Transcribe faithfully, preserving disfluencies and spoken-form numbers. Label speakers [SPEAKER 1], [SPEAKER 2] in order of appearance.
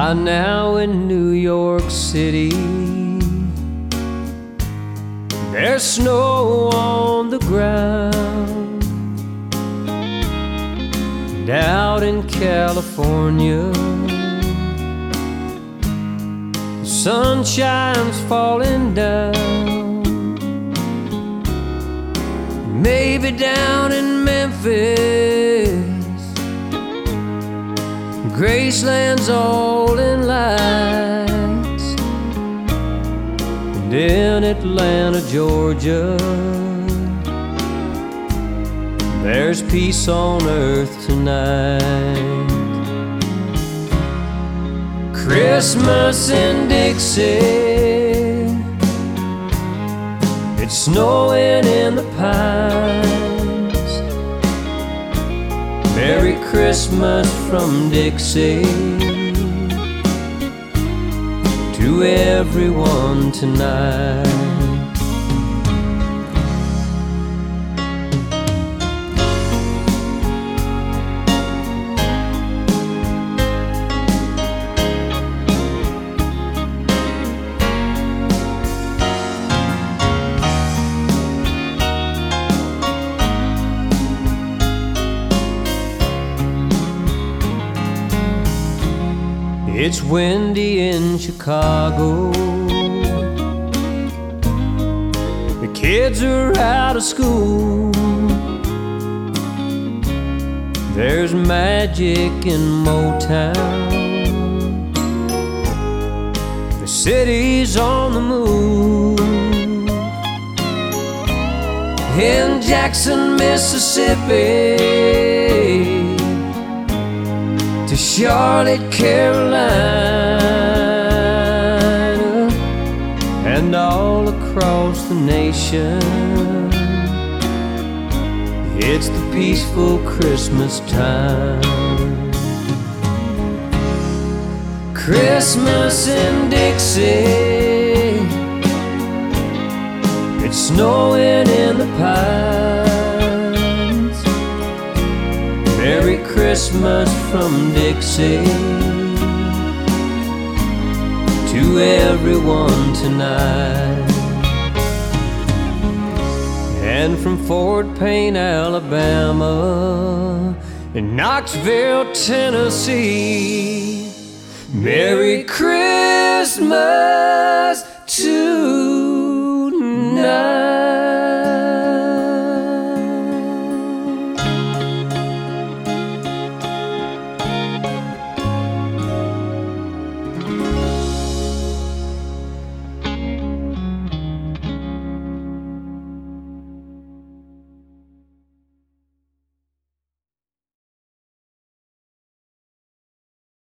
[SPEAKER 1] By now in New York City, there's snow on the ground. And out in California, the sunshine's falling down. Maybe down in Memphis, Graceland's all in lights. And in Atlanta, Georgia, there's peace on earth tonight. Christmas in Dixie, it's snowing in the pines. Merry Christmas from Dixie to everyone tonight. It's windy in Chicago, the kids are out of school. There's magic in Motown, the city's on the move. In Jackson, Mississippi, to Charlotte, Carolina, and all across the nation, it's the peaceful Christmas time. Christmas in Dixie, it's snowing in the pines. Merry Christmas from Dixie to everyone tonight. And from Fort Payne, Alabama, and Knoxville, Tennessee, Merry Christmas tonight.